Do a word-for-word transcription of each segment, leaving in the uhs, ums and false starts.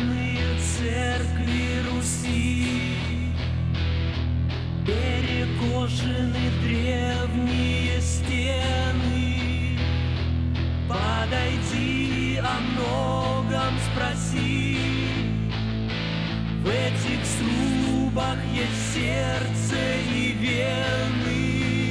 деревянные церкви Руси, перекошены древние стены. Подойди, о многом спроси. В этих срубах есть сердце и вены.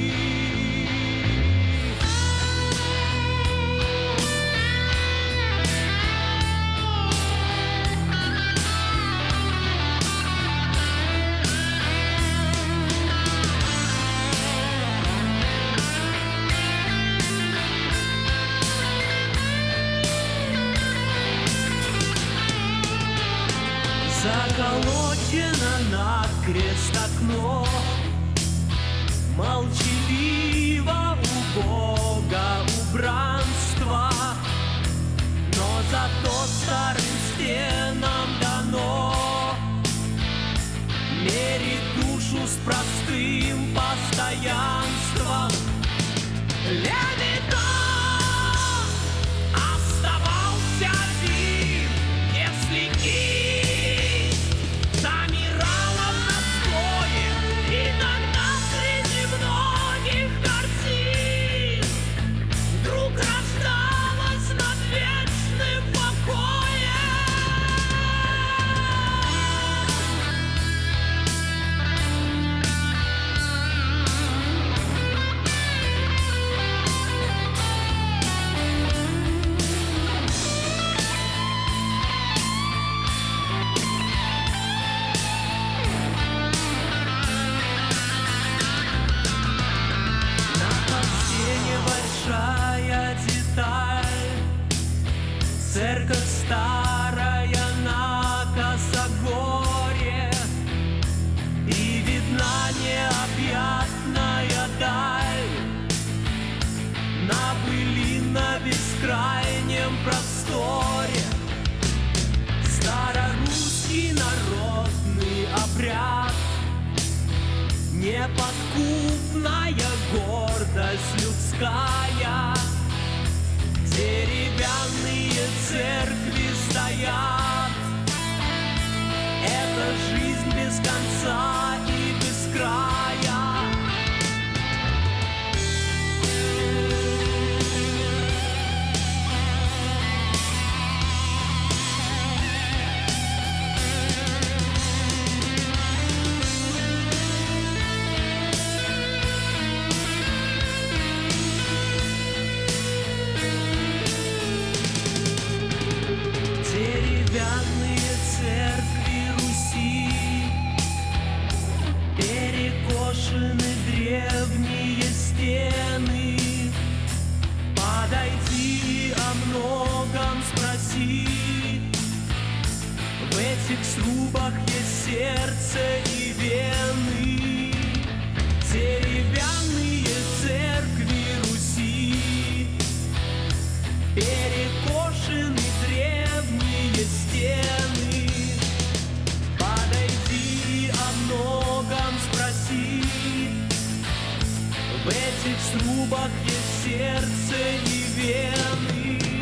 Заколочено накрест окно, молчаливо убого убранства, но зато старым стенам дано мерить душу с простым постоянством. Левитан оставался один, если кисть замирала в застое. Иногда среди многих картин вдруг рождалась над вечным покоем. Большая деталь, церковь старая на косогоре, и видна необъятная даль на пылинно-бескрайнем просторе. Старорусский народный обряд, неподкупная гордость людская. Деревянные церкви стоят, это жизнь без конца и без края. Деревянные церкви Руси, перекошены древние стены. Подойди, о многом спроси. В этих срубах есть сердце и вены. Деревянные церкви Руси, перекошены древние стены. Подойди, о многом спроси. В этих срубах есть сердце и вены.